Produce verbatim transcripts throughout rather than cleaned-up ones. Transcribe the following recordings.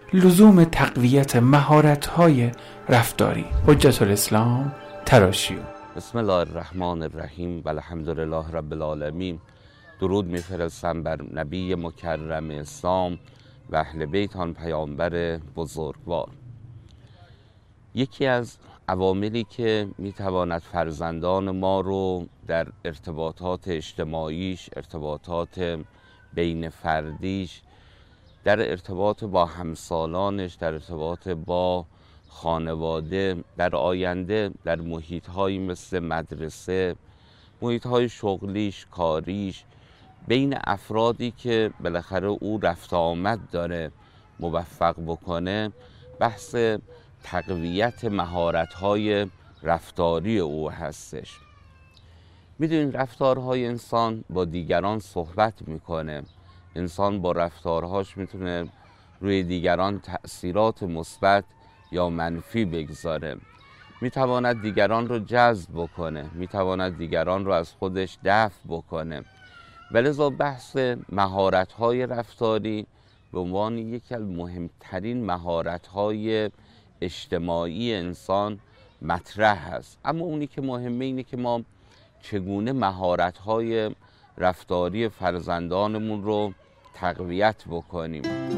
لزوم تقویت مهارت‌های رفتاری. حجت الاسلام تراشیو. بسم الله الرحمن الرحیم و الحمدلله رب العالمین. درود میفرستم بر نبی مکرم اسلام و اهل بیت آن پیامبر بزرگوار. یکی از عواملی که میتواند فرزندان ما رو در ارتباطات اجتماعیش، ارتباطات بین فردیش، در ارتباط با همسالانش، در ارتباط با خانواده، در آینده در محیط‌هایی مثل مدرسه، محیط‌های شغلیش، کاریش، بین افرادی که بالاخره او رفت آمد داره موفق بکنه، بحث تقویت مهارت‌های رفتاری او هستش. میدونید رفتارهای انسان با دیگران صحبت میکنه. انسان با رفتارهاش میتونه روی دیگران تأثیرات مثبت یا منفی بگذاره. میتواند دیگران رو جذب بکنه، میتواند دیگران رو از خودش دفع بکنه. ولذا بحث مهارت‌های رفتاری به عنوان یکی از مهمترین مهارت‌های اجتماعی انسان مطرح هست. اما اونی که مهمه اینه که ما چگونه مهارت‌های رفتاری فرزندانمون رو تقویت بکنیم.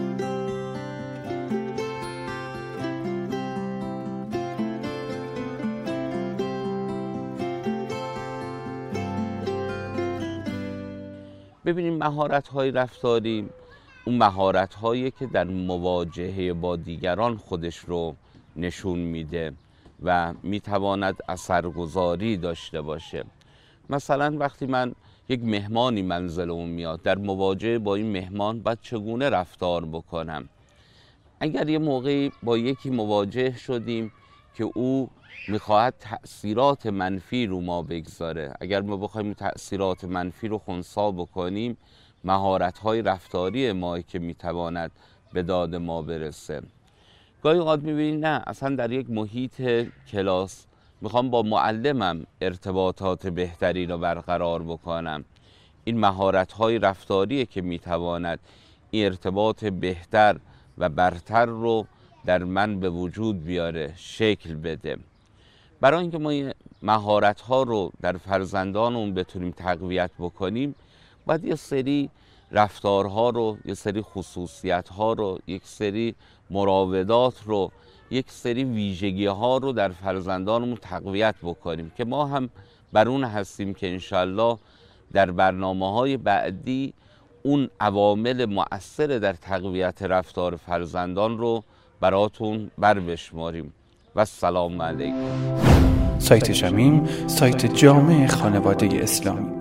ببینیم مهارت‌های رفتاری اون مهارت‌هایی که در مواجهه با دیگران خودش رو نشون میده و میتواند اثرگذاری داشته باشه. مثلا وقتی من یک مهمانی منزلمون میاد، در مواجهه با این مهمان باید چگونه رفتار بکنم؟ اگر یه موقعی با یکی مواجه شدیم که او میخواهد تأثیرات منفی رو ما بگذاره، اگر ما بخوایم تأثیرات منفی رو خنثی بکنیم، مهارت‌های رفتاری ما که میتواند به داد ما برسه. گاهی اوقات میبینید نه، اصلا در یک محیط کلاس میخوام با معلمم ارتباطات بهتری رو برقرار بکنم. این مهارت‌های رفتاریه که میتواند این ارتباط بهتر و برتر رو در من به وجود بیاره، شکل بده. برای اینکه ما مهارت‌ها رو در فرزندانمون بتونیم تقویت بکنیم، باید یه سری رفتارها رو، یه سری خصوصیت‌ها رو، یک سری مراودات رو، یک سری ویژگی‌ها رو در فرزندانمون تقویت بکنیم که ما هم بر اون هستیم که انشالله در برنامه‌های بعدی اون عوامل مؤثر در تقویت رفتار فرزندان رو براتون بر بشماریم. و السلام علیکم. سایت شمیم، سایت جامع خانواده اسلامی.